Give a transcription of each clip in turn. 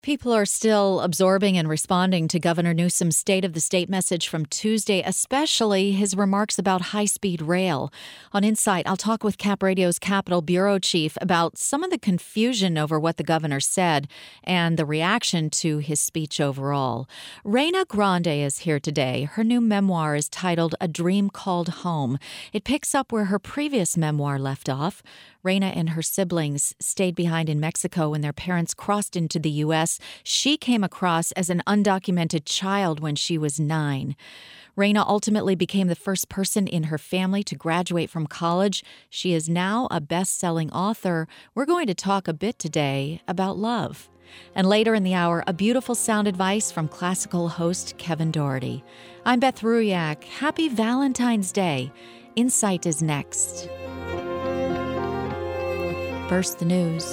People are still absorbing and responding to Governor Newsom's State of the State message from Tuesday, especially his remarks about high-speed rail. On Insight, I'll talk with Cap Radio's Capitol Bureau Chief about some of the confusion over what the governor said and the reaction to his speech overall. Reyna Grande is here today. Her new memoir is titled A Dream Called Home. It picks up where her previous memoir left off. Reyna and her siblings stayed behind in Mexico when their parents crossed into the U.S. She came across as an undocumented child when she was 9. Reyna ultimately became the first person in her family to graduate from college. She is now a best-selling author. We're going to talk a bit today about love. And later in the hour, a beautiful sound advice from classical host Kevin Doherty. I'm Beth Ruyak. Happy Valentine's Day. Insight is next. First, the news.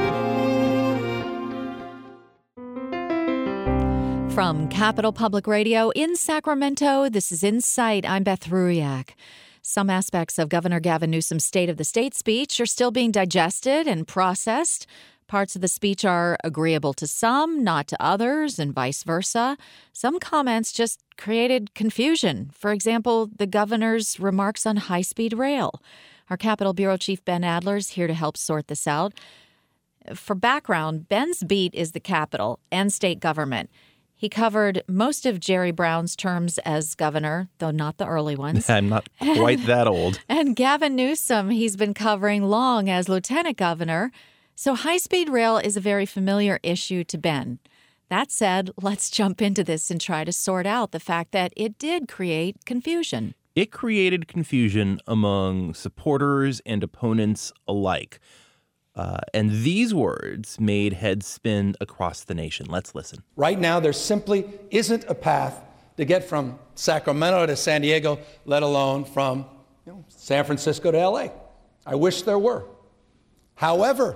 From Capitol Public Radio in Sacramento, this is Insight. I'm Beth Ruyak. Some aspects of Governor Gavin Newsom's State of the State speech are still being digested and processed. Parts of the speech are agreeable to some, not to others, and vice versa. Some comments just created confusion. For example, the governor's remarks on high-speed rail. Our Capitol Bureau Chief Ben Adler is here to help sort this out. For background, Ben's beat is the Capitol and state government. He covered most of Jerry Brown's terms as governor, though not the early ones. I'm not quite that old. And Gavin Newsom, he's been covering long as lieutenant governor. So high-speed rail is a very familiar issue to Ben. That said, let's jump into this and try to sort out the fact that it did create confusion. It created confusion among supporters and opponents alike. And these words made heads spin across the nation. Let's listen. Right now, there simply isn't a path to get from Sacramento to San Diego, let alone from San Francisco to L.A. I wish there were. However,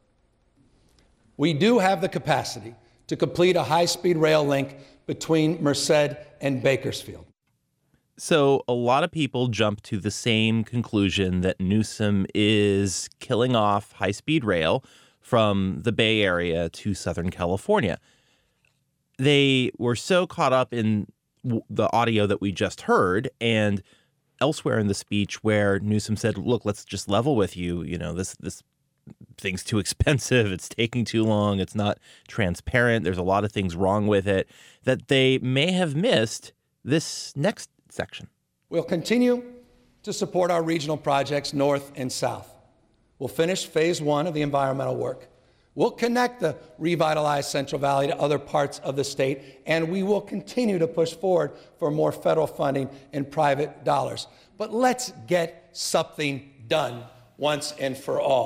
we do have the capacity to complete a high-speed rail link between Merced and Bakersfield. So a lot of people jump to the same conclusion that Newsom is killing off high-speed rail from the Bay Area to Southern California. They were so caught up in the audio that we just heard and elsewhere in the speech where Newsom said, look, let's just level with you. You know, this thing's too expensive. It's taking too long. It's not transparent. There's a lot of things wrong with it, that they may have missed this next section. We'll continue to support our regional projects north and south. We'll finish phase 1 of the environmental work. We'll connect the revitalized Central Valley to other parts of the state, and we will continue to push forward for more federal funding and private dollars. But let's get something done once and for all.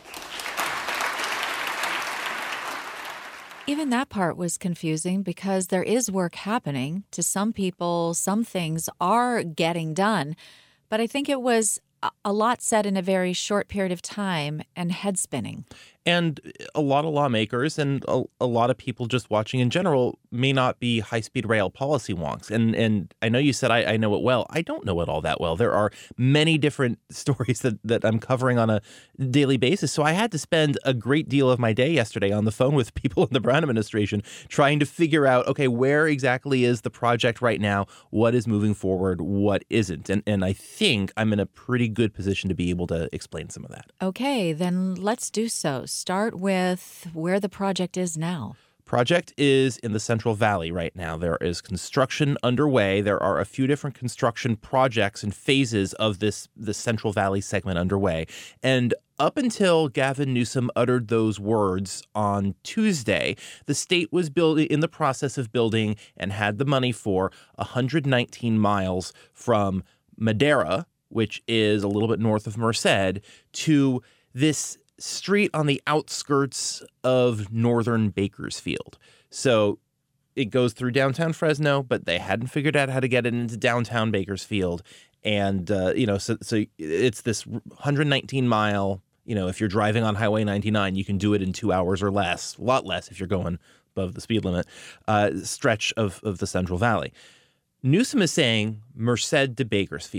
Even that part was confusing because there is work happening. To some people, some things are getting done. But I think it was a lot said in a very short period of time and head spinning. And a lot of lawmakers and a lot of people just watching in general may not be high-speed rail policy wonks. And I know you said I know it well. I don't know it all that well. There are many different stories that I'm covering on a daily basis. So I had to spend a great deal of my day yesterday on the phone with people in the Brown administration trying to figure out, okay, where exactly is the project right now? What is moving forward? What isn't? And I think I'm in a pretty good position to be able to explain some of that. Okay, then let's do so. Start with where the project is now. Project is in the Central Valley right now. There is construction underway. There are a few different construction projects and phases of the Central Valley segment underway. And up until Gavin Newsom uttered those words on Tuesday, the state was in the process of building and had the money for 119 miles from Madera, which is a little bit north of Merced, to this street on the outskirts of northern Bakersfield. So it goes through downtown Fresno, but they hadn't figured out how to get it into downtown Bakersfield. And, so it's this 119 mile, if you're driving on Highway 99, you can do it in 2 hours or less, a lot less if you're going above the speed limit, stretch of the Central Valley. Newsom is saying Merced to Bakersfield.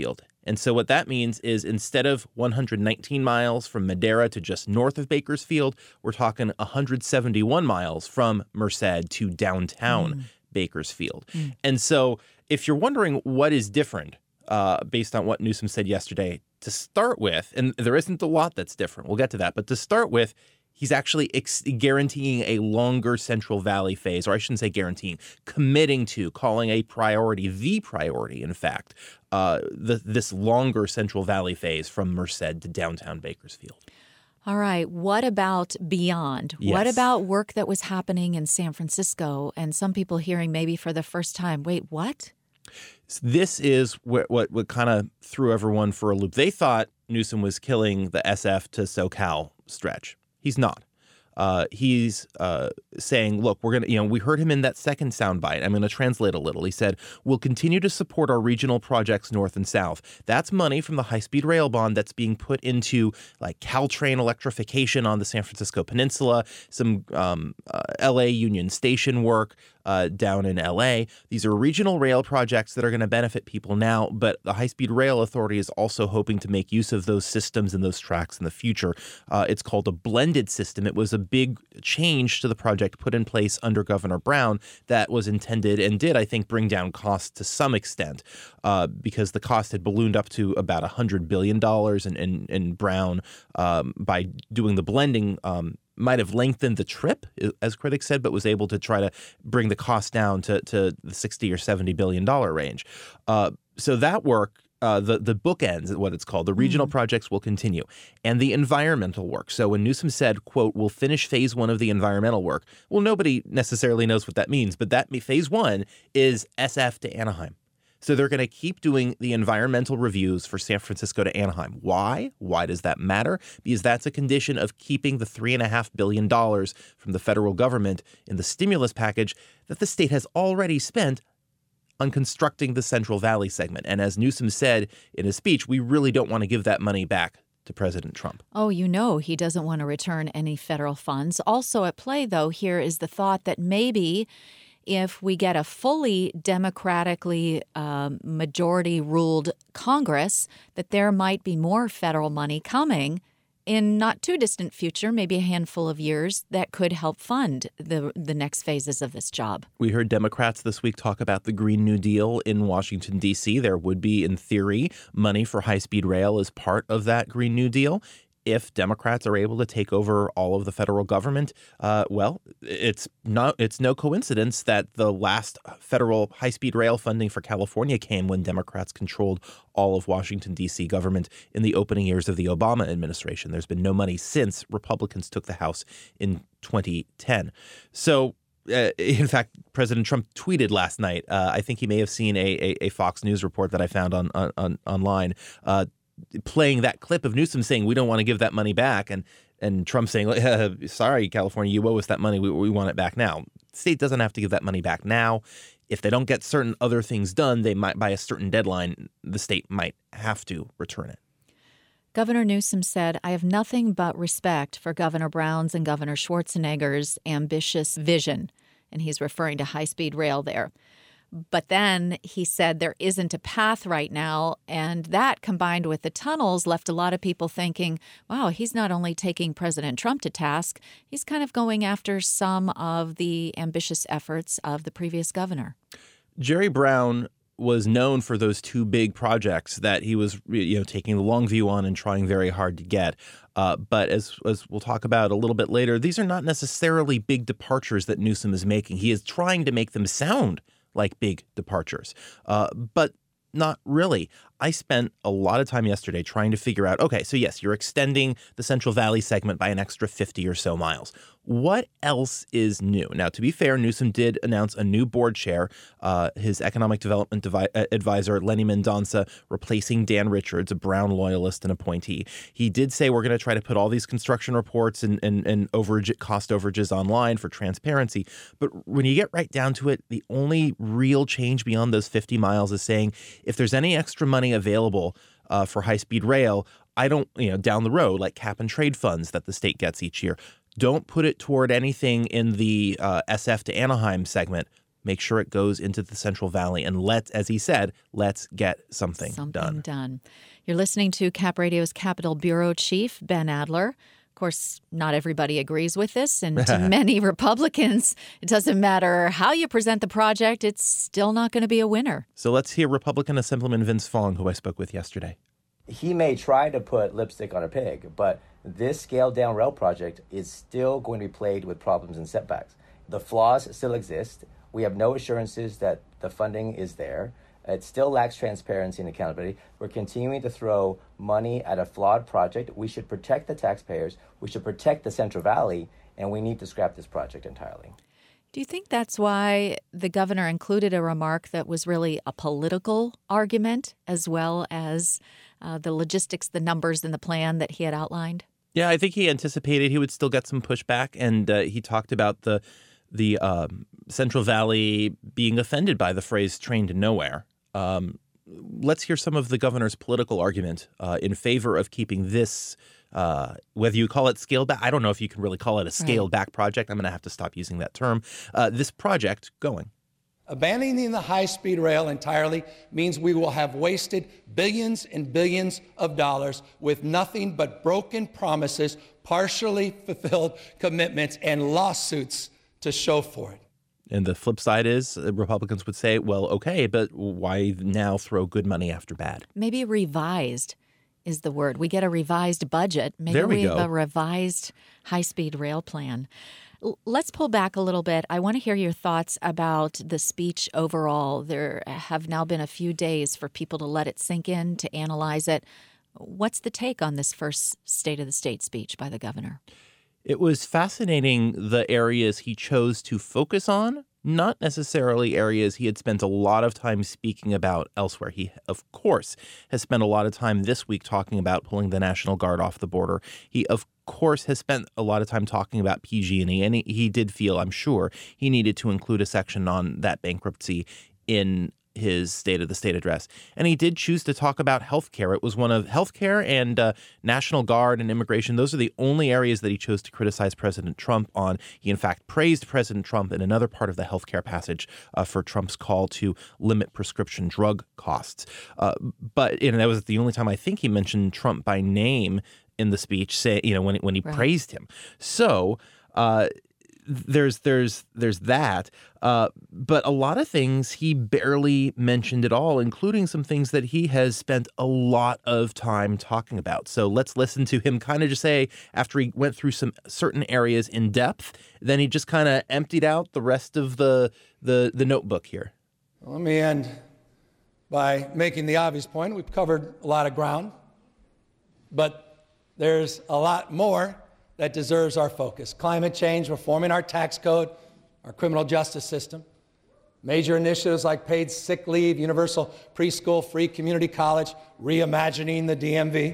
And so what that means is instead of 119 miles from Madera to just north of Bakersfield, we're talking 171 miles from Merced to downtown Bakersfield. And so if you're wondering what is different based on what Newsom said yesterday, to start with, and there isn't a lot that's different, we'll get to that, but to start with, he's actually guaranteeing a longer Central Valley phase, or I shouldn't say guaranteeing, committing to, calling a priority, the priority, in fact, this longer Central Valley phase from Merced to downtown Bakersfield. All right. What about beyond? Yes. What about work that was happening in San Francisco and some people hearing maybe for the first time, wait, what? This is what kind of threw everyone for a loop. They thought Newsom was killing the SF to SoCal stretch. He's not. He's saying, look, we're going to, we heard him in that second soundbite. I'm going to translate a little. He said, we'll continue to support our regional projects north and south. That's money from the high-speed rail bond that's being put into like Caltrain electrification on the San Francisco Peninsula, some LA Union Station work down in LA. These are regional rail projects that are going to benefit people now, but the High-Speed Rail Authority is also hoping to make use of those systems and those tracks in the future. It's called a blended system. It was a big change to the project put in place under Governor Brown that was intended and did, I think, bring down costs to some extent because the cost had ballooned up to about $100 billion and Brown, by doing the blending, might have lengthened the trip, as critics said, but was able to try to bring the cost down to the $60 or $70 billion range. So that work, the bookends, what it's called, the regional projects will continue. And the environmental work. So when Newsom said, quote, we'll finish phase one of the environmental work, well, nobody necessarily knows what that means. But that phase one is SF to Anaheim. So they're going to keep doing the environmental reviews for San Francisco to Anaheim. Why? Why does that matter? Because that's a condition of keeping the $3.5 billion from the federal government in the stimulus package that the state has already spent on constructing the Central Valley segment. And as Newsom said in his speech, we really don't want to give that money back to President Trump. Oh, he doesn't want to return any federal funds. Also at play, though, here is the thought that maybe if we get a fully democratically majority-ruled Congress, that there might be more federal money coming in not too distant future, maybe a handful of years, that could help fund the next phases of this job. We heard Democrats this week talk about the Green New Deal in Washington, D.C. There would be, in theory, money for high-speed rail as part of that Green New Deal. If Democrats are able to take over all of the federal government, well, it's no coincidence that the last federal high-speed rail funding for California came when Democrats controlled all of Washington, D.C. government in the opening years of the Obama administration. There's been no money since Republicans took the House in 2010. So in fact, President Trump tweeted last night, I think he may have seen a Fox News report that I found online, playing that clip of Newsom saying, we don't want to give that money back. And Trump saying, sorry, California, you owe us that money. We want it back now. The state doesn't have to give that money back now. If they don't get certain other things done, they might, by a certain deadline, the state might have to return it. Governor Newsom said, I have nothing but respect for Governor Brown's and Governor Schwarzenegger's ambitious vision. And he's referring to high-speed rail there. But then he said there isn't a path right now, and that combined with the tunnels left a lot of people thinking, wow, he's not only taking President Trump to task, he's kind of going after some of the ambitious efforts of the previous governor. Jerry Brown was known for those two big projects that he was taking the long view on and trying very hard to get. But as we'll talk about a little bit later, these are not necessarily big departures that Newsom is making. He is trying to make them sound like big departures, but not really. I spent a lot of time yesterday trying to figure out, okay, so yes, you're extending the Central Valley segment by an extra 50 or so miles. What else is new? Now, to be fair, Newsom did announce a new board chair, his economic development advisor, Lenny Mendonca, replacing Dan Richards, a Brown loyalist and appointee. He did say we're going to try to put all these construction reports and cost overages online for transparency. But when you get right down to it, the only real change beyond those 50 miles is saying if there's any extra money available for high-speed rail, I don't, down the road, like cap and trade funds that the state gets each year, don't put it toward anything in the SF to Anaheim segment. make sure it goes into the Central Valley, and as he said, let's get something done. You're listening to Cap Radio's Capitol Bureau Chief, Ben Adler. Of course, not everybody agrees with this, and to many Republicans, it doesn't matter how you present the project, it's still not going to be a winner. So let's hear Republican Assemblyman Vince Fong, who I spoke with yesterday. He may try to put lipstick on a pig, but this scaled-down rail project is still going to be plagued with problems and setbacks. The flaws still exist. We have no assurances that the funding is there. It still lacks transparency and accountability. We're continuing to throw money at a flawed project. We should protect the taxpayers. We should protect the Central Valley, and we need to scrap this project entirely. Do you think that's why the governor included a remark that was really a political argument as well as the logistics, the numbers, and the plan that he had outlined? Yeah, I think he anticipated he would still get some pushback, and he talked about the Central Valley being offended by the phrase train to nowhere. Let's hear some of the governor's political argument in favor of keeping this, whether you call it scaled back. I don't know if you can really call it a scaled back project. I'm going to have to stop using that term. This project going. Abandoning the high-speed rail entirely means we will have wasted billions and billions of dollars with nothing but broken promises, partially fulfilled commitments, and lawsuits to show for it. And the flip side is Republicans would say, well, okay, but why now throw good money after bad? Maybe revised is the word. We get a revised budget. Maybe we have go. a revised high-speed rail plan. Let's pull back a little bit. I want to hear your thoughts about the speech overall. There have now been a few days for people to let it sink in, to analyze it. What's the take on this first State of the State speech by the governor? It was fascinating the areas he chose to focus on, not necessarily areas he had spent a lot of time speaking about elsewhere. He, of course, has spent a lot of time this week talking about pulling the National Guard off the border. He, of course, has spent a lot of time talking about PG&E, and he did feel, I'm sure, he needed to include a section on that bankruptcy in his State of the State address. And he did choose to talk about healthcare. It was one of healthcare and National Guard and immigration. Those are the only areas that he chose to criticize President Trump on. He, in fact, praised President Trump in another part of the healthcare passage for Trump's call to limit prescription drug costs. But that was the only time I think he mentioned Trump by name in the speech, when he praised him. So there's that, but a lot of things he barely mentioned at all, including some things that he has spent a lot of time talking about. So let's listen to him kind of just say, after he went through some certain areas in depth, then he just kind of emptied out the rest of the notebook here. Let me end by making the obvious point. We've covered a lot of ground, but there's a lot more that deserves our focus. Climate change, reforming our tax code, our criminal justice system, major initiatives like paid sick leave, universal preschool, free community college, reimagining the DMV.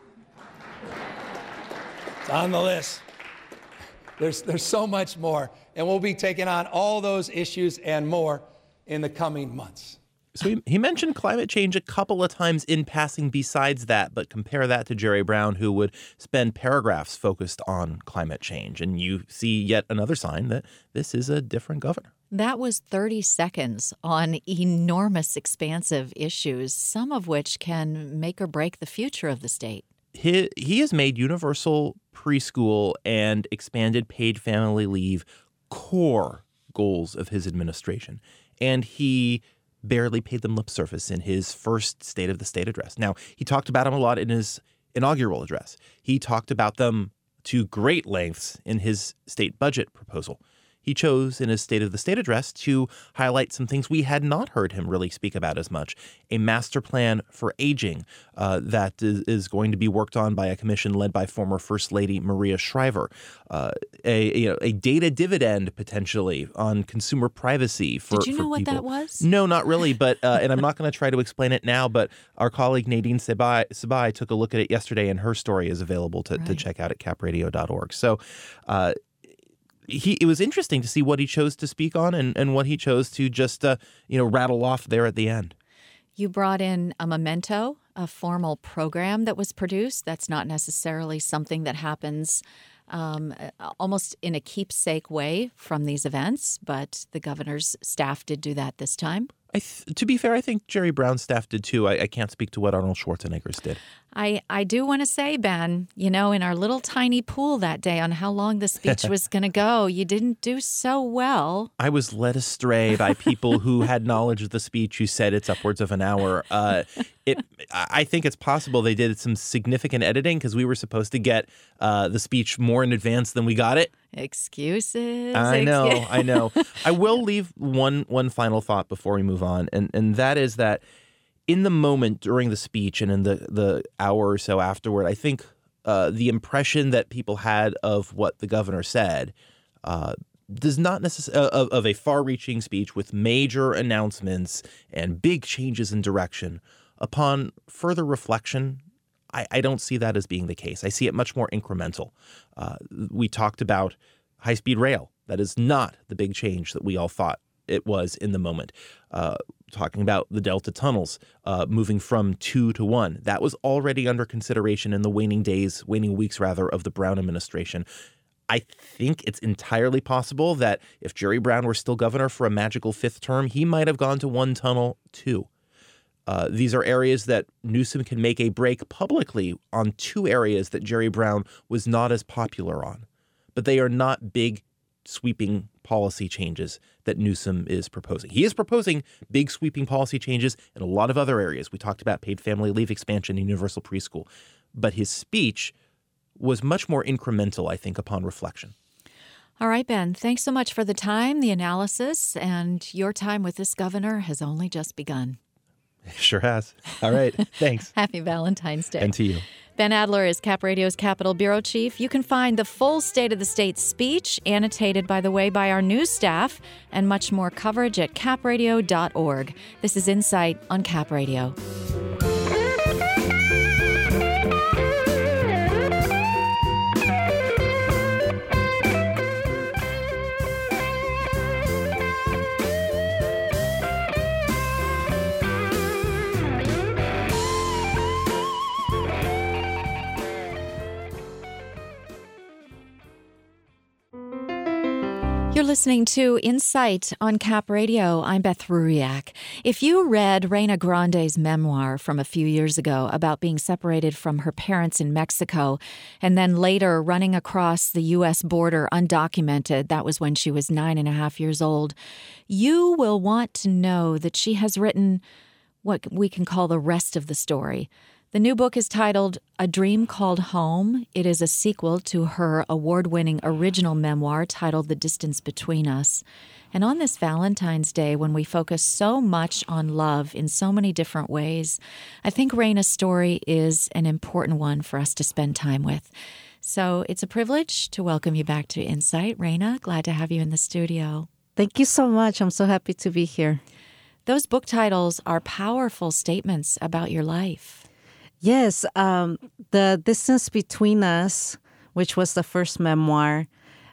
It's on the list. There's so much more, and we'll be taking on all those issues and more in the coming months. So he mentioned climate change a couple of times in passing besides that, but compare that to Jerry Brown, who would spend paragraphs focused on climate change. And you see yet another sign that this is a different governor. That was 30 seconds on enormous, expansive issues, some of which can make or break the future of the state. He has made universal preschool and expanded paid family leave core goals of his administration. And he barely paid them lip service in his first State of the State address. Now, he talked about them a lot in his inaugural address. He talked about them to great lengths in his state budget proposal. He chose in his State of the State address to highlight some things we had not heard him really speak about as much. A master plan for aging that is going to be worked on by a commission led by former First Lady Maria Shriver. A data dividend potentially on consumer privacy for people. Did you know what that was? No, not really. But and I'm not going to try to explain it now. But our colleague Nadine Sabai took a look at it yesterday, and her story is available to check out at capradio.org. So. It was interesting to see what he chose to speak on and what he chose to just, rattle off there at the end. You brought in a memento, a formal program that was produced. That's not necessarily something that happens almost in a keepsake way from these events, but the governor's staff did do that this time. To be fair, I think Jerry Brown's staff did too. I can't speak to what Arnold Schwarzenegger's did. I do want to say, Ben, in our little tiny pool that day on how long the speech was going to go, you didn't do so well. I was led astray by people who had knowledge of the speech who said it's upwards of an hour. I think it's possible they did some significant editing because we were supposed to get the speech more in advance than we got it. Excuses. I know. I will leave one final thought before we move on, and that is that in the moment during the speech and in the hour or so afterward, I think the impression that people had of what the governor said does not necessarily of a far-reaching speech with major announcements and big changes in direction. Upon further reflection, I don't see that as being the case. I see it much more incremental. We talked about high-speed rail. That is not the big change that we all thought it was in the moment. Talking about the Delta tunnels moving from 2 to 1. That was already under consideration in the waning weeks of the Brown administration. I think it's entirely possible that if Jerry Brown were still governor for a magical 5th term, he might have gone to 1 tunnel too. These are areas that Newsom can make a break publicly on 2 areas that Jerry Brown was not as popular on. But they are not big, sweeping policy changes that Newsom is proposing. He is proposing big, sweeping policy changes in a lot of other areas. We talked about paid family leave expansion and universal preschool. But his speech was much more incremental, I think, upon reflection. All right, Ben, thanks so much for the time, the analysis, and your time with this governor has only just begun. Sure has. All right. Thanks. Happy Valentine's Day. And to you. Ben Adler is Cap Radio's Capitol Bureau Chief. You can find the full State of the State speech, annotated, by the way, by our news staff, and much more coverage at capradio.org. This is Insight on Cap Radio. You're listening to Insight on Cap Radio. I'm Beth Ruriak. If you read Reina Grande's memoir from a few years ago about being separated from her parents in Mexico and then later running across the U.S. border undocumented, that was when she was 9.5 years old, you will want to know that she has written what we can call the rest of the story. The new book is titled A Dream Called Home. It is a sequel to her award-winning original memoir titled The Distance Between Us. And on this Valentine's Day, when we focus so much on love in so many different ways, I think Reina's story is an important one for us to spend time with. So it's a privilege to welcome you back to Insight. Reina, glad to have you in the studio. Thank you so much. I'm so happy to be here. Those book titles are powerful statements about your life. Yes, The Distance Between Us, which was the first memoir,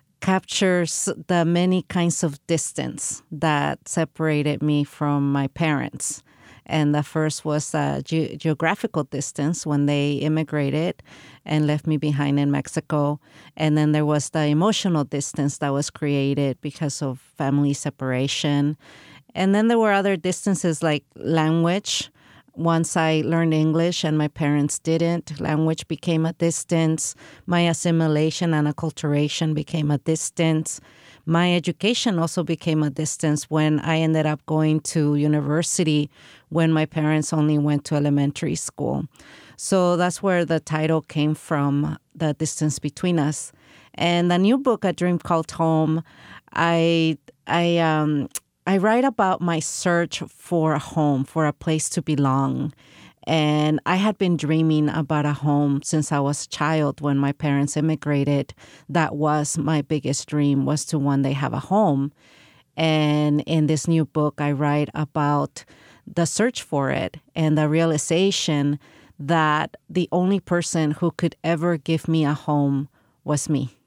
captures the many kinds of distance that separated me from my parents. And the first was geographical distance when they immigrated and left me behind in Mexico. And then there was the emotional distance that was created because of family separation. And then there were other distances like language. Once I learned English and my parents didn't, language became a distance. My assimilation and acculturation became a distance. My education also became a distance when I ended up going to university when my parents only went to elementary school. So that's where the title came from, The Distance Between Us. And the new book, A Dream Called Home, I write about my search for a home, for a place to belong. And I had been dreaming about a home since I was a child when my parents immigrated. That was my biggest dream, was to one day have a home. And in this new book, I write about the search for it and the realization that the only person who could ever give me a home was me.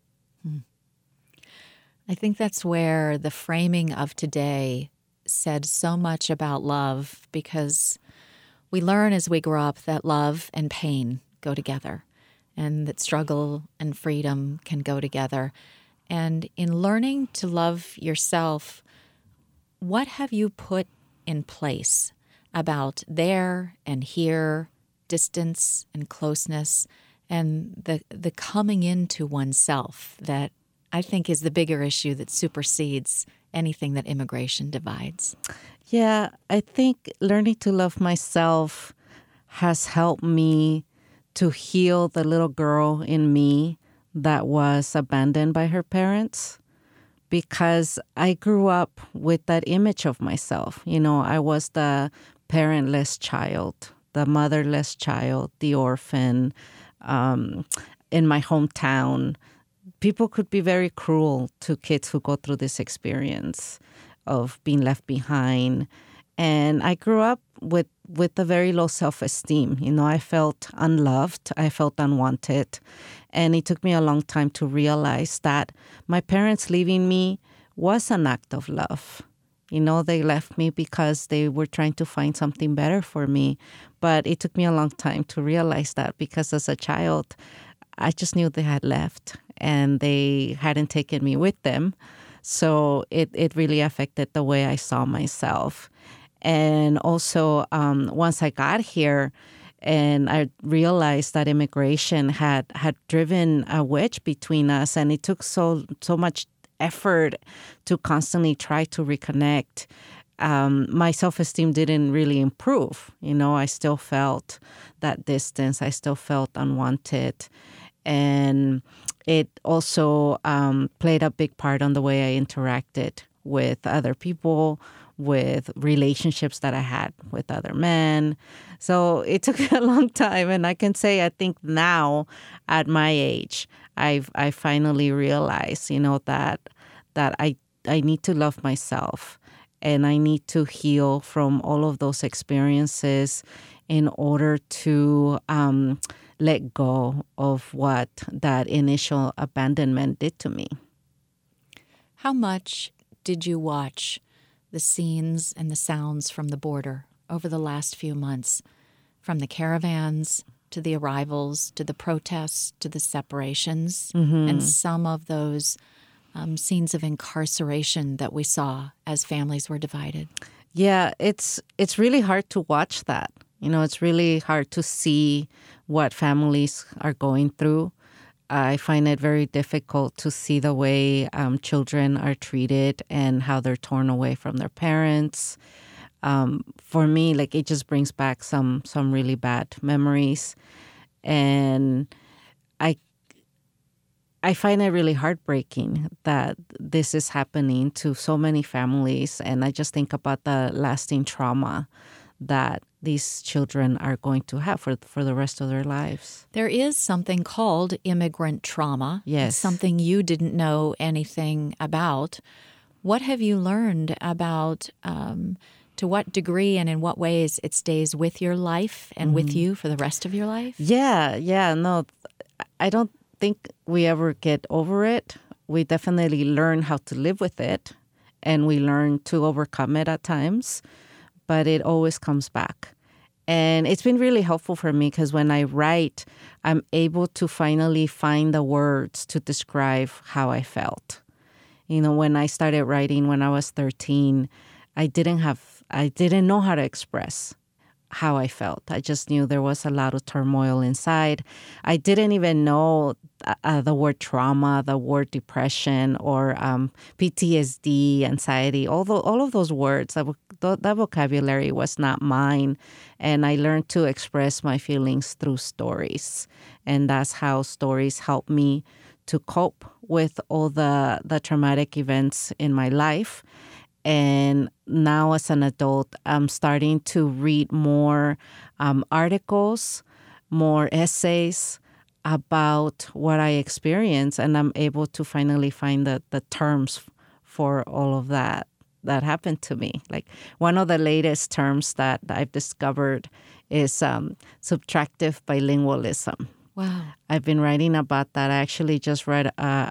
I think that's where the framing of today said so much about love, because we learn as we grow up that love and pain go together. and that struggle and freedom can go together. And in learning to love yourself, what have you put in place about there and here, distance and closeness, and the coming into oneself that I think is the bigger issue that supersedes anything that immigration divides? Yeah, I think learning to love myself has helped me to heal the little girl in me that was abandoned by her parents, because I grew up with that image of myself. You know, I was the parentless child, the motherless child, the orphan. In my hometown, people could be very cruel to kids who go through this experience of being left behind. And I grew up with a very low self-esteem. You know, I felt unloved. I felt unwanted. And it took me a long time to realize that my parents leaving me was an act of love. You know, they left me because they were trying to find something better for me. But it took me a long time to realize that, because as a child, I just knew they had left and they hadn't taken me with them. So it really affected the way I saw myself. And also, once I got here and I realized that immigration had driven a wedge between us, and it took so much effort to constantly try to reconnect, my self-esteem didn't really improve. You know, I still felt that distance. I still felt unwanted. And it also played a big part on the way I interacted with other people, with relationships that I had with other men. So it took a long time. And I can say, I think now at my age, I finally realized, you know, that I need to love myself, and I need to heal from all of those experiences in order to let go of what that initial abandonment did to me. How much did you watch the scenes and the sounds from the border over the last few months, from the caravans to the arrivals, to the protests, to the separations, and some of those scenes of incarceration that we saw as families were divided? Yeah, it's really hard to watch that. You know, it's really hard to see what families are going through. I find it very difficult to see the way children are treated and how they're torn away from their parents. For me, like, it just brings back some really bad memories. And I find it really heartbreaking that this is happening to so many families. And I just think about the lasting trauma that these children are going to have for the rest of their lives. There is something called immigrant trauma. Yes. It's something you didn't know anything about. What have you learned about to what degree and in what ways it stays with your life and with you for the rest of your life? Yeah. No, I don't think we ever get over it. We definitely learn how to live with it, and we learn to overcome it at times, but it always comes back. And it's been really helpful for me, because when I write, I'm able to finally find the words to describe how I felt. You know, when I started writing when I was 13, I didn't know how to express how I felt. I just knew there was a lot of turmoil inside. I didn't even know the word trauma, the word depression, or PTSD, anxiety. All of those words, that vocabulary was not mine. And I learned to express my feelings through stories. And that's how stories help me to cope with all the traumatic events in my life. And now as an adult, I'm starting to read more articles, more essays about what I experienced. And I'm able to finally find the terms for all of that happened to me. Like, one of the latest terms that I've discovered is subtractive bilingualism. Wow. I've been writing about that. I actually just wrote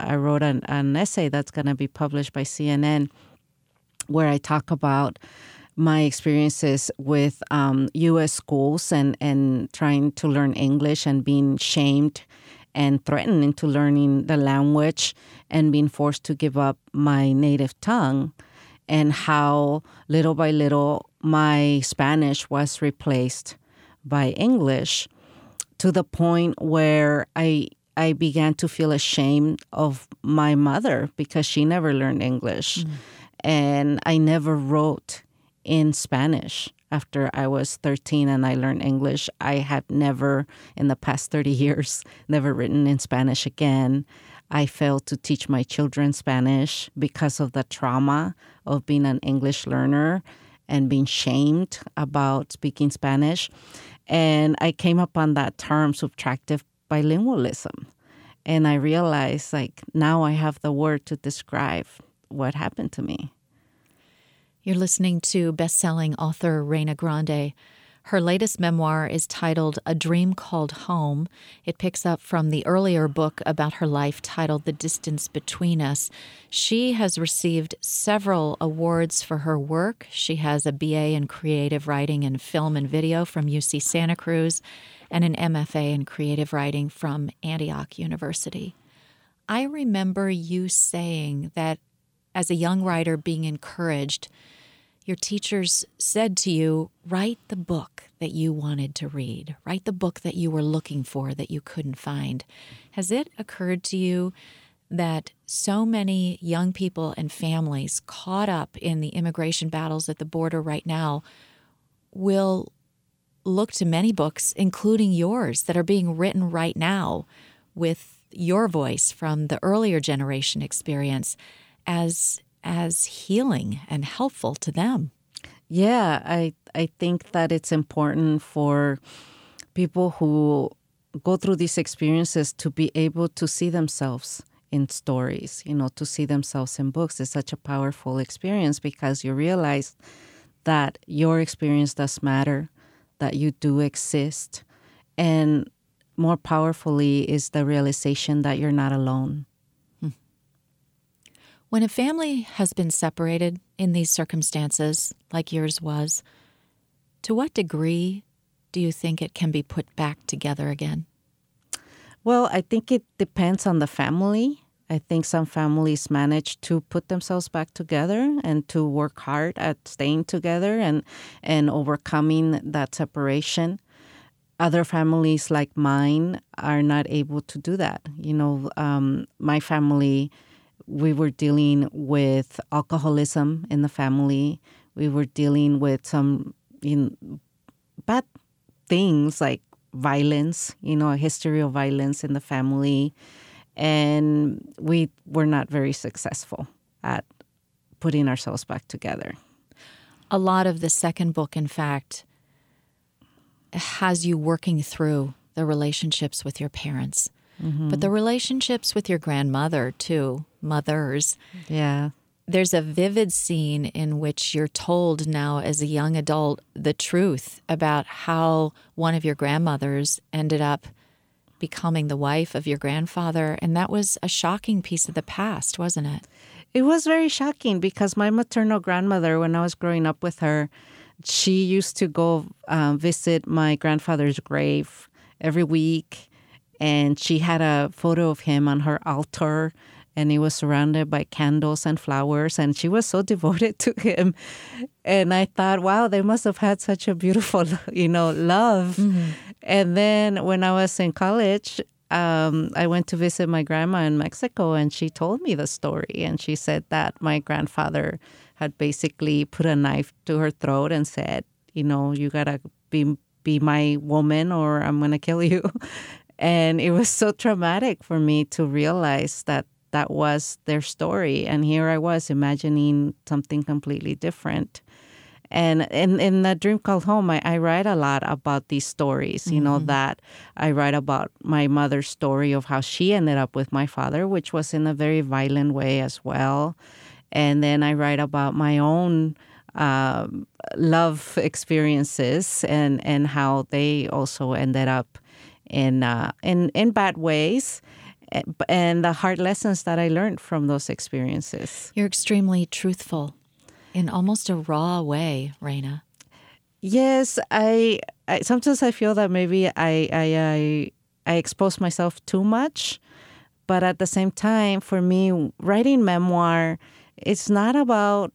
an essay that's going to be published by CNN, where I talk about my experiences with U.S. schools and trying to learn English and being shamed and threatened into learning the language and being forced to give up my native tongue, and how little by little my Spanish was replaced by English, to the point where I began to feel ashamed of my mother because she never learned English. And I never wrote in Spanish. After I was 13 and I learned English, I had never, in the past 30 years, never written in Spanish again. I failed to teach my children Spanish because of the trauma of being an English learner and being shamed about speaking Spanish. And I came upon that term, subtractive bilingualism. And I realized, now I have the word to describe what happened to me. You're listening to best-selling author Reina Grande. Her latest memoir is titled A Dream Called Home. It picks up from the earlier book about her life titled The Distance Between Us. She has received several awards for her work. She has a BA in creative writing and film and video from UC Santa Cruz and an MFA in creative writing from Antioch University. I remember you saying that as a young writer being encouraged, your teachers said to you, write the book that you wanted to read, write the book that you were looking for that you couldn't find. Has it occurred to you that so many young people and families caught up in the immigration battles at the border right now will look to many books, including yours, that are being written right now with your voice from the earlier generation experience as healing and helpful to them? Yeah, I think that it's important for people who go through these experiences to be able to see themselves in stories, to see themselves in books. It's such a powerful experience because you realize that your experience does matter, that you do exist, and more powerfully is the realization that you're not alone. When a family has been separated in these circumstances, like yours was, to what degree do you think it can be put back together again? Well, I think it depends on the family. I think some families manage to put themselves back together and to work hard at staying together and overcoming that separation. Other families like mine are not able to do that. My family, we were dealing with alcoholism in the family. We were dealing with some bad things like violence, a history of violence in the family. And we were not very successful at putting ourselves back together. A lot of the second book, in fact, has you working through the relationships with your parents. Mm-hmm. But the relationships with your grandmother, too, mothers. Yeah. There's a vivid scene in which you're told now as a young adult the truth about how one of your grandmothers ended up becoming the wife of your grandfather. And that was a shocking piece of the past, wasn't it? It was very shocking because my maternal grandmother, when I was growing up with her, she used to go visit my grandfather's grave every week. And she had a photo of him on her altar, and he was surrounded by candles and flowers, and she was so devoted to him. And I thought, wow, they must have had such a beautiful, love. Mm-hmm. And then when I was in college, I went to visit my grandma in Mexico, and she told me the story. And she said that my grandfather had basically put a knife to her throat and said, you gotta be my woman or I'm gonna kill you. And it was so traumatic for me to realize that that was their story. And here I was imagining something completely different. And in The Dream Called Home, I write a lot about these stories, mm-hmm. that I write about my mother's story of how she ended up with my father, which was in a very violent way as well. And then I write about my own love experiences and how they also ended up in bad ways, and the hard lessons that I learned from those experiences. You're extremely truthful in almost a raw way, Reina. Yes, I sometimes I feel that maybe I expose myself too much. But at the same time, for me, writing memoir, it's not about,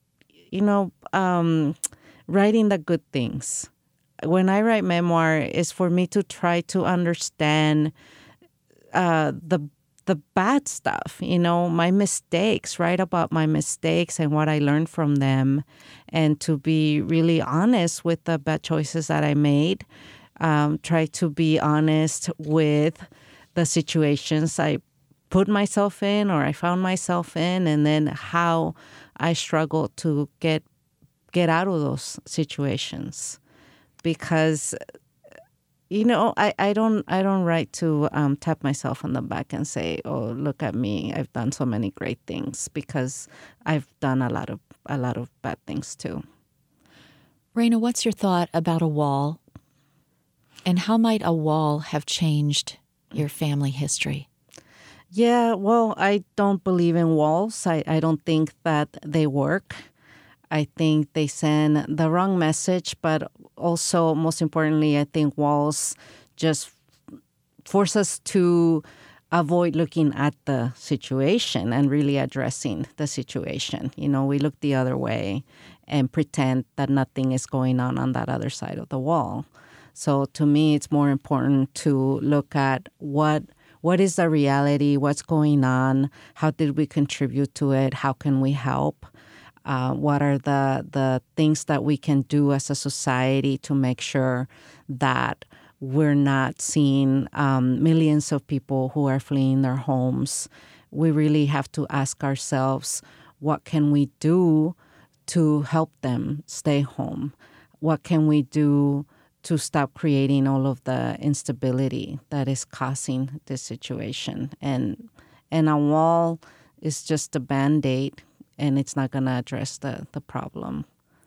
writing the good things. When I write memoir, it's for me to try to understand the bad stuff, my mistakes, write about my mistakes and what I learned from them, and to be really honest with the bad choices that I made. Try to be honest with the situations I put myself in or I found myself in, and then how I struggled to get out of those situations. Because I don't write to tap myself on the back and say, "Oh, look at me! I've done so many great things," because I've done a lot of bad things too. Reina, what's your thought about a wall, and how might a wall have changed your family history? Yeah, well, I don't believe in walls. I don't think that they work. I think they send the wrong message, but also, most importantly, I think walls just force us to avoid looking at the situation and really addressing the situation. We look the other way and pretend that nothing is going on that other side of the wall. So to me, it's more important to look at what is the reality, what's going on, how did we contribute to it, how can we help? What are the things that we can do as a society to make sure that we're not seeing millions of people who are fleeing their homes? We really have to ask ourselves, what can we do to help them stay home? What can we do to stop creating all of the instability that is causing this situation? And a wall is just a Band-Aid, and it's not going to address the problem.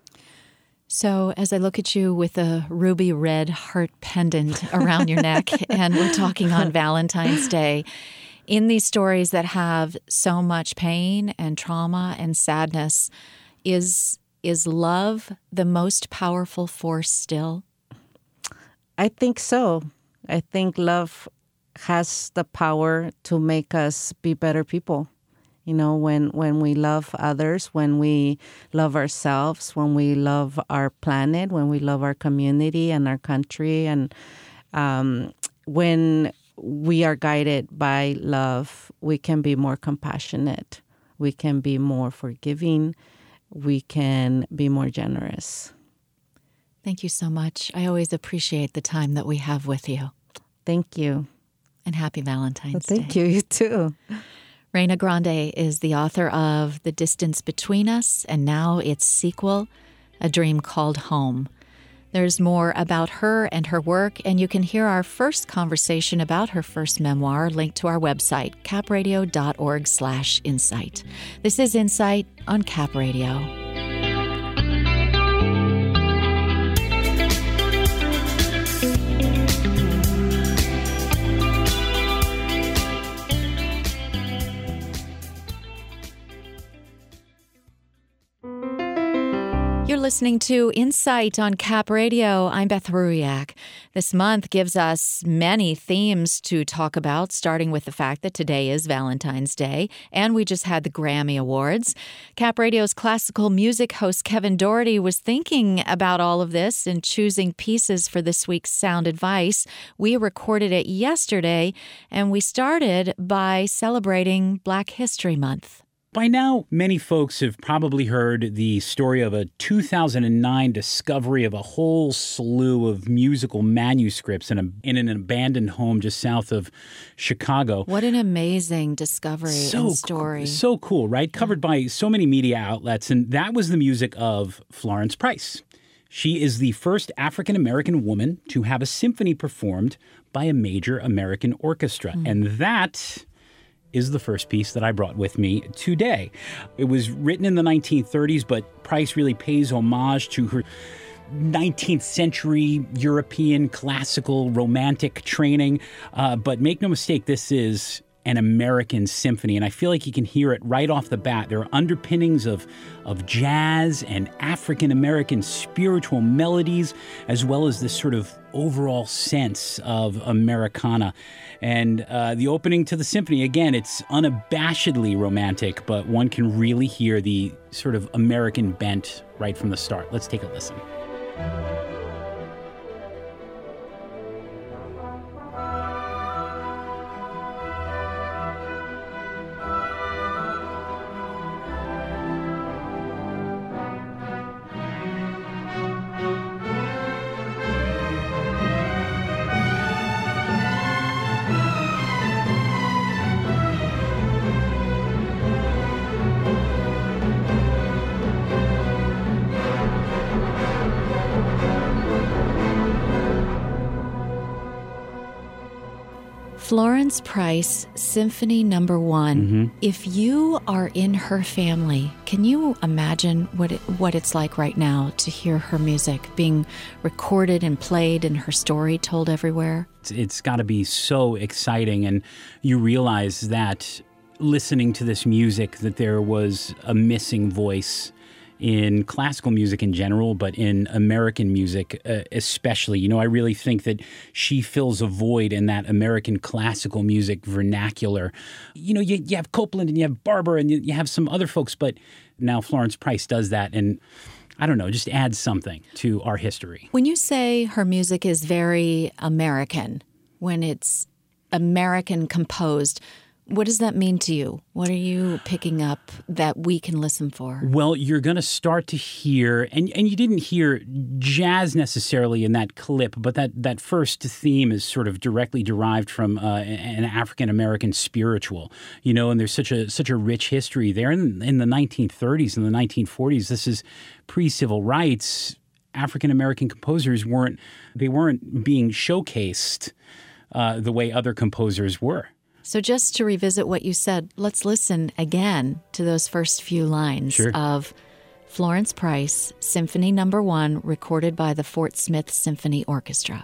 So as I look at you with a ruby red heart pendant around your neck, and we're talking on Valentine's Day, in these stories that have so much pain and trauma and sadness, is love the most powerful force still? I think so. I think love has the power to make us be better people. When we love others, when we love ourselves, when we love our planet, when we love our community and our country, and when we are guided by love, we can be more compassionate, we can be more forgiving, we can be more generous. Thank you so much. I always appreciate the time that we have with you. Thank you. And happy Valentine's Day. Thank you. You too. Reina Grande is the author of The Distance Between Us, and now its sequel, A Dream Called Home. There's more about her and her work, and you can hear our first conversation about her first memoir linked to our website, capradio.org/insight. This is Insight on Cap Radio. You're listening to Insight on Cap Radio. I'm Beth Ruyak. This month gives us many themes to talk about, starting with the fact that today is Valentine's Day, and we just had the Grammy Awards. Cap Radio's classical music host Kevin Doherty was thinking about all of this and choosing pieces for this week's Sound Advice. We recorded it yesterday, and we started by celebrating Black History Month. By now, many folks have probably heard the story of a 2009 discovery of a whole slew of musical manuscripts in an abandoned home just south of Chicago. What an amazing discovery and story. So cool, right? Yeah. Covered by so many media outlets. And that was the music of Florence Price. She is the first African-American woman to have a symphony performed by a major American orchestra. And that is the first piece that I brought with me today. It was written in the 1930s, but Price really pays homage to her 19th century European classical romantic training. But make no mistake, this is an American symphony. And I feel like you can hear it right off the bat. There are underpinnings of jazz and African-American spiritual melodies, as well as this sort of overall sense of Americana. And the opening to the symphony, again, it's unabashedly romantic, but one can really hear the sort of American bent right from the start. Let's take a listen. Florence Price, Symphony No. 1. Mm-hmm. If you are in her family, can you imagine what it's like right now to hear her music being recorded and played and her story told everywhere? It's got to be so exciting, and you realize that listening to this music that there was a missing voice in classical music in general, but in American music especially. You know, I really think that she fills a void in that American classical music vernacular. You know, you have Copland and you have Barber and you have some other folks, but now Florence Price does that, and I don't know, just adds something to our history. When you say her music is very American, when it's American composed, what does that mean to you? What are you picking up that we can listen for? Well, you're going to start to hear, and you didn't hear jazz necessarily in that clip, but that first theme is sort of directly derived from an African-American spiritual, you know, and there's such a rich history there in the 1930s and the 1940s. This is pre-civil rights. African-American composers weren't being showcased the way other composers were. So just to revisit what you said, let's listen again to those first few lines of Florence Price, Symphony No. 1, recorded by the Fort Smith Symphony Orchestra.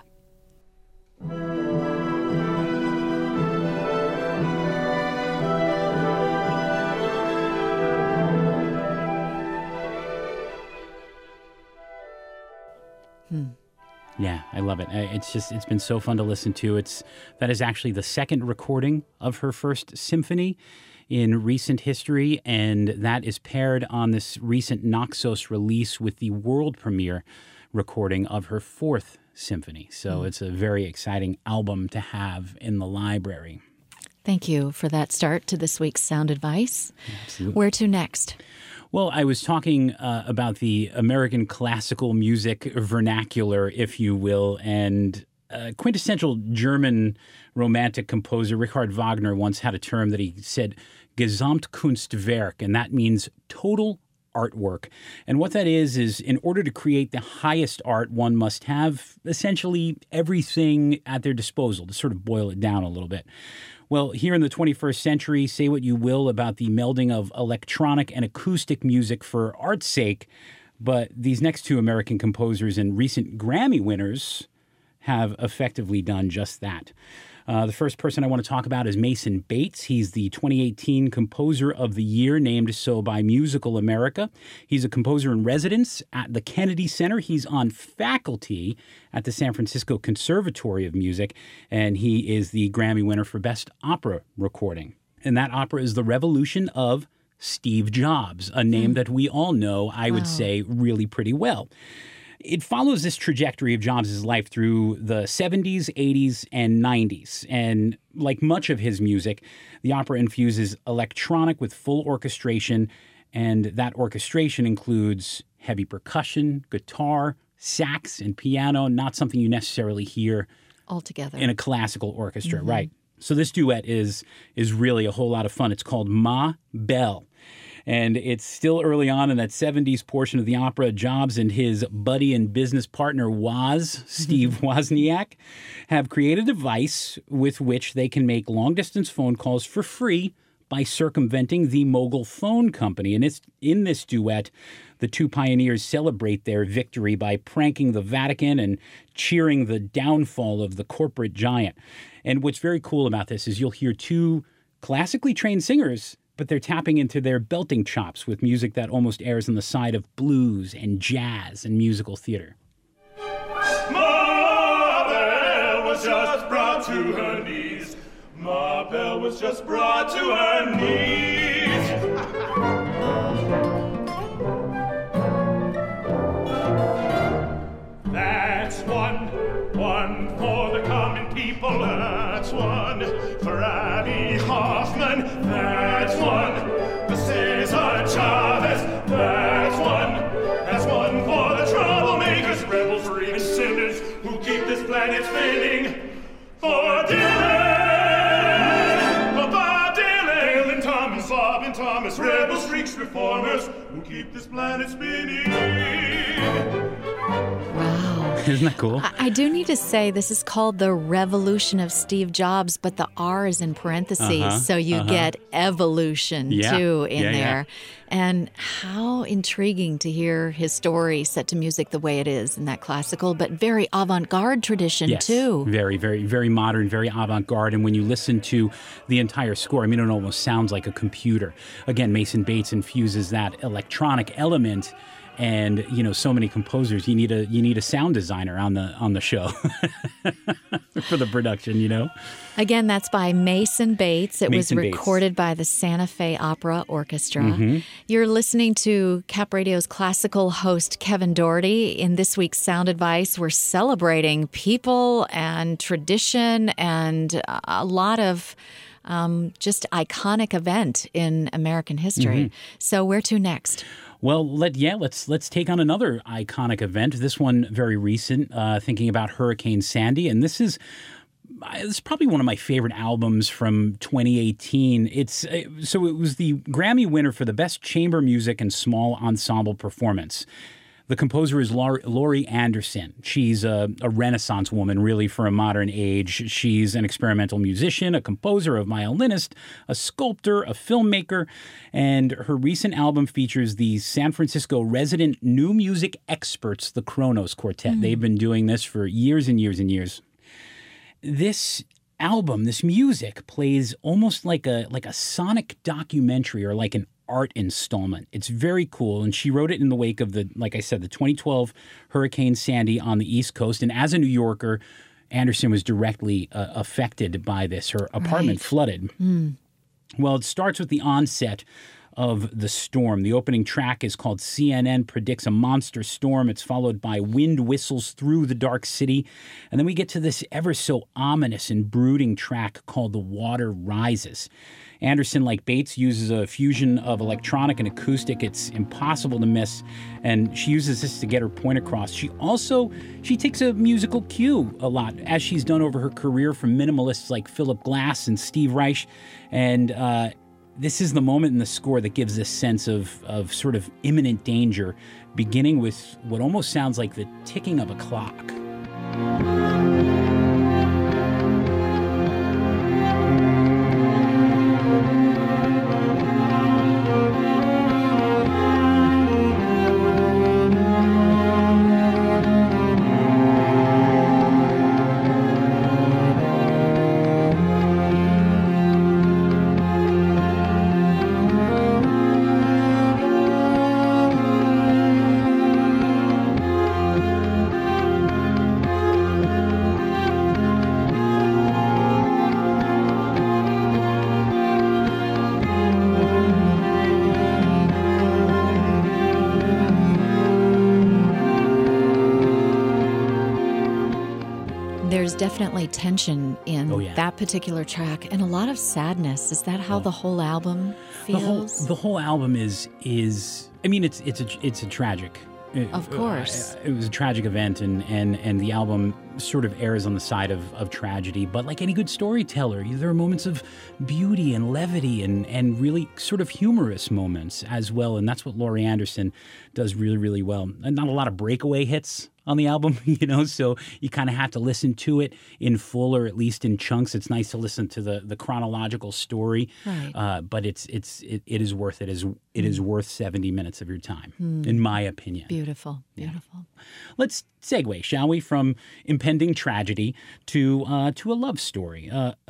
Yeah, I love it. It's been so fun to listen to. That is actually the second recording of her first symphony in recent history, and that is paired on this recent Naxos release with the world premiere recording of her fourth symphony. So it's a very exciting album to have in the library. Thank you for that start to this week's Sound Advice. Absolutely. Where to next? Well, I was talking about the American classical music vernacular, if you will, and quintessential German romantic composer Richard Wagner once had a term that he said Gesamtkunstwerk, and that means total artwork. And what that is in order to create the highest art, one must have essentially everything at their disposal, to sort of boil it down a little bit. Well, here in the 21st century, say what you will about the melding of electronic and acoustic music for art's sake, but these next two American composers and recent Grammy winners have effectively done just that. The first person I want to talk about is Mason Bates. He's the 2018 Composer of the Year, named so by Musical America. He's a composer in residence at the Kennedy Center. He's on faculty at the San Francisco Conservatory of Music, and he is the Grammy winner for Best Opera Recording. And that opera is The Revolution of Steve Jobs, a name that we all know, I would say, really pretty well. It follows this trajectory of Jobs' life through the 70s, 80s, and 90s. And like much of his music, the opera infuses electronic with full orchestration, and that orchestration includes heavy percussion, guitar, sax, and piano, not something you necessarily hear altogether in a classical orchestra, right? So this duet is really a whole lot of fun. It's called Ma Belle. And it's still early on in that 70s portion of the opera. Jobs and his buddy and business partner, Steve Wozniak, have created a device with which they can make long-distance phone calls for free by circumventing the Mogul Phone Company. And it's in this duet, the two pioneers celebrate their victory by pranking the Vatican and cheering the downfall of the corporate giant. And what's very cool about this is you'll hear two classically trained singers, but they're tapping into their belting chops with music that almost airs on the side of blues and jazz and musical theater. Ma Belle was just brought to her knees. Ma Belle was just brought to her knees. That's one for the common people. That's one for Abby Hoffman. That's one for Cesar Chavez. That's one for the troublemakers, rebels, freaks, sinners who keep this planet spinning. For Dylan, for Bob Dylan, and Thomas, Bob and Thomas, rebels, freaks, reformers who keep this planet spinning. Wow. Isn't that cool? I do need to say this is called the Revolution of Steve Jobs, but the R is in parentheses, so you get evolution too in there. And how intriguing to hear his story set to music the way it is in that classical, but very avant-garde tradition too. Very, very, very modern, very avant-garde. And when you listen to the entire score, I mean, it almost sounds like a computer. Again, Mason Bates infuses that electronic element. And so many composers. You need a sound designer on the show for the production. Again, that's by Mason Bates. It was Mason Bates. recorded by the Santa Fe Opera Orchestra. You're listening to Cap Radio's classical host Kevin Doherty. In this week's Sound Advice, we're celebrating people and tradition and a lot of just iconic event in American history. So where to next? Well, let's take on another iconic event. This one very recent, thinking about Hurricane Sandy, and this is probably one of my favorite albums from 2018. It was the Grammy winner for the best chamber music and small ensemble performance. The composer is Laurie Anderson. She's a Renaissance woman, really, for a modern age. She's an experimental musician, a composer, a violinist, a sculptor, a filmmaker, and her recent album features the San Francisco resident new music experts, the Kronos Quartet. They've been doing this for years and years and years. This album, this music, plays almost like a sonic documentary or like an art installment. It's very cool, and she wrote it in the wake of the 2012 Hurricane Sandy on the East Coast. And as a New Yorker, Anderson was directly affected by this. Her apartment flooded. Well, it starts with the onset of the storm. The opening track is called CNN Predicts a Monster Storm. It's followed by Wind Whistles Through the Dark City. And then we get to this ever so ominous and brooding track called The Water Rises. Anderson, like Bates, uses a fusion of electronic and acoustic. It's impossible to miss, and she uses this to get her point across. She takes a musical cue a lot, as she's done over her career from minimalists like Philip Glass and Steve Reich, and this is the moment in the score that gives this sense of sort of imminent danger, beginning with what almost sounds like the ticking of a clock. There's definitely tension in that particular track and a lot of sadness. Is that how the whole album feels? The whole album is I mean, it's a tragic. Of course. It was a tragic event, and the album sort of errs on the side of tragedy. But like any good storyteller, there are moments of beauty and levity and really sort of humorous moments as well. And that's what Laurie Anderson does really, really well. And not a lot of breakaway hits on the album, so you kind of have to listen to it in full or at least in chunks. It's nice to listen to the chronological story, right. But it is worth it. It is worth 70 minutes of your time, in my opinion. Beautiful. Let's segue, shall we, from impending tragedy to a love story. A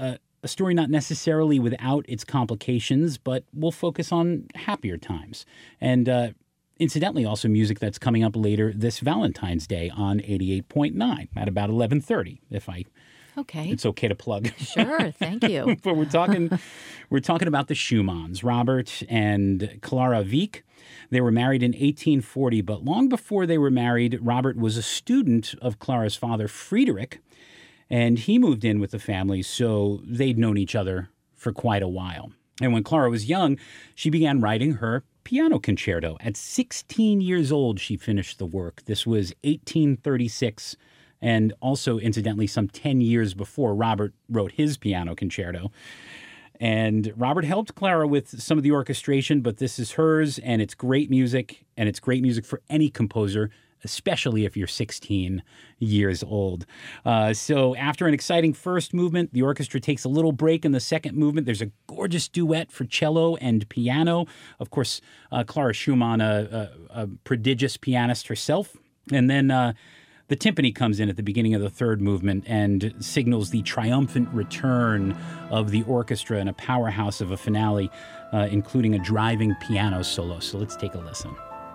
a story not necessarily without its complications, but we'll focus on happier times. And incidentally, also music that's coming up later this Valentine's Day on 88.9 at about 11:30, Okay. It's okay to plug. Sure, thank you. But we're talking about the Schumanns, Robert and Clara Wieck. They were married in 1840, but long before they were married, Robert was a student of Clara's father, Friedrich, and he moved in with the family, so they'd known each other for quite a while. And when Clara was young, she began writing her piano concerto. At 16 years old, she finished the work. This was 1836, and also, incidentally, some 10 years before Robert wrote his piano concerto. And Robert helped Clara with some of the orchestration, but this is hers, and it's great music, and it's great music for any composer, especially if you're 16 years old. So after an exciting first movement, the orchestra takes a little break in the second movement. There's a gorgeous duet for cello and piano. Of course, Clara Schumann, a prodigious pianist herself. And then the timpani comes in at the beginning of the third movement and signals the triumphant return of the orchestra in a powerhouse of a finale, including a driving piano solo. So let's take a listen.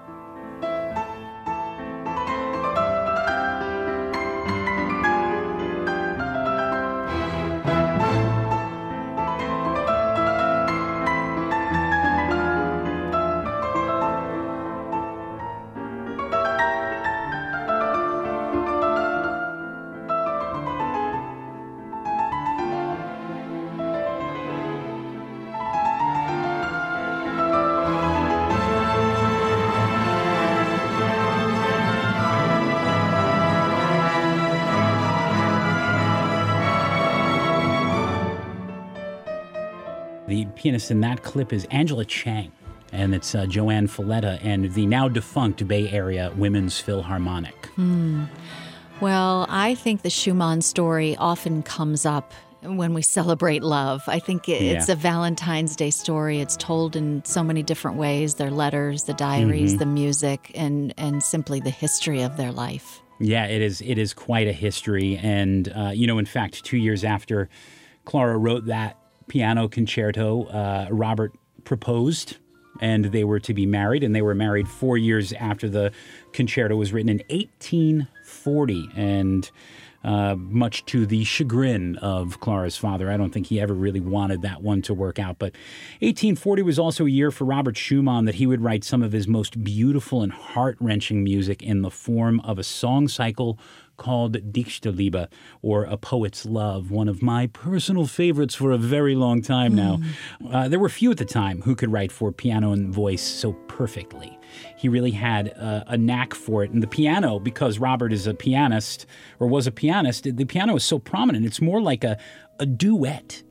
The pianist in that clip is Angela Chang, and it's Joanne Falletta and the now defunct Bay Area Women's Philharmonic. Well, I think the Schumann story often comes up when we celebrate love. I think it's a Valentine's Day story. It's told in so many different ways, their letters, the diaries, the music, and simply the history of their life. Yeah, it is quite a history. And, in fact, 2 years after Clara wrote that piano concerto, Robert proposed, and they were to be married, and they were married 4 years after the concerto was written in 1840, and much to the chagrin of Clara's father. I don't think he ever really wanted that one to work out, but 1840 was also a year for Robert Schumann that he would write some of his most beautiful and heart-wrenching music in the form of a song cycle called Dichterliebe, or A Poet's Love, one of my personal favorites for a very long time now. There were few at the time who could write for piano and voice so perfectly. He really had a knack for it. And the piano, because Robert is a pianist, or was a pianist, the piano is so prominent. It's more like a duet.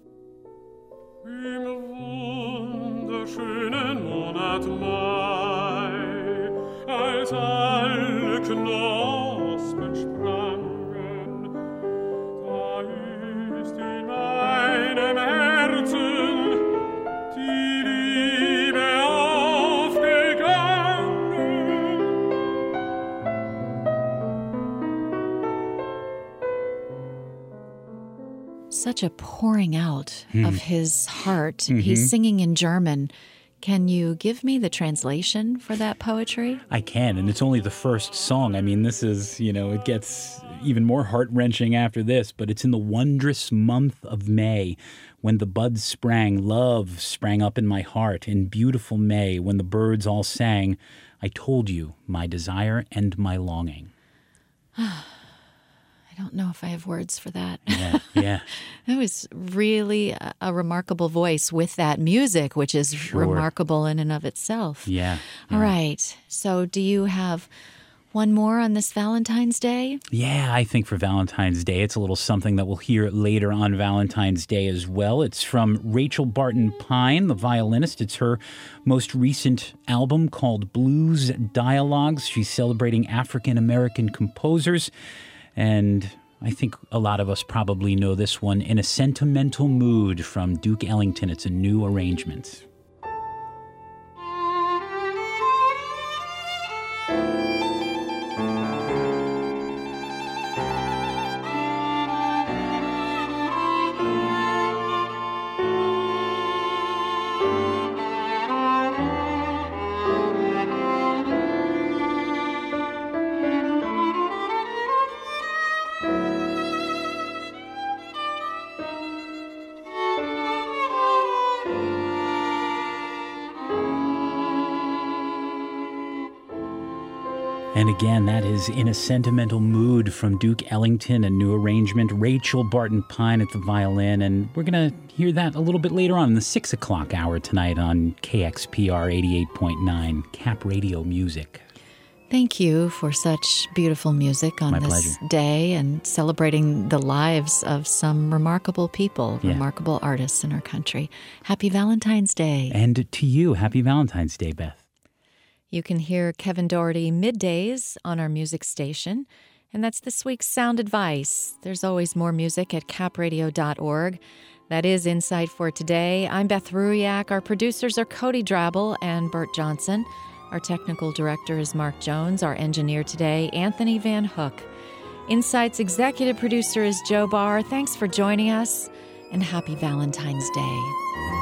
Such a pouring out of his heart. He's singing in German. Can you give me the translation for that poetry? I can, and it's only the first song. I mean, this is, it gets even more heart-wrenching after this, but it's in the wondrous month of May, when the buds sprang, love sprang up in my heart. In beautiful May, when the birds all sang, I told you my desire and my longing. I don't know if I have words for that. Yeah. It was really a remarkable voice with that music, which is remarkable in and of itself. Yeah. All right. So do you have one more on this Valentine's Day? Yeah, I think for Valentine's Day, it's a little something that we'll hear later on Valentine's Day as well. It's from Rachel Barton Pine, the violinist. It's her most recent album called Blues Dialogues. She's celebrating African-American composers. And I think a lot of us probably know this one, In a Sentimental Mood, from Duke Ellington. It's a new arrangement. And again, that is In a Sentimental Mood from Duke Ellington, a new arrangement, Rachel Barton Pine at the violin. And we're going to hear that a little bit later on in the 6 o'clock hour tonight on KXPR 88.9, Cap Radio Music. Thank you for such beautiful music on this day and celebrating the lives of some remarkable people, remarkable artists in our country. Happy Valentine's Day. And to you, happy Valentine's Day, Beth. You can hear Kevin Doherty middays on our music station, and that's this week's Sound Advice. There's always more music at capradio.org. That is Insight for today. I'm Beth Ruiak. Our producers are Cody Drabble and Bert Johnson. Our technical director is Mark Jones. Our engineer today, Anthony Van Hook. Insight's executive producer is Joe Barr. Thanks for joining us, and happy Valentine's Day.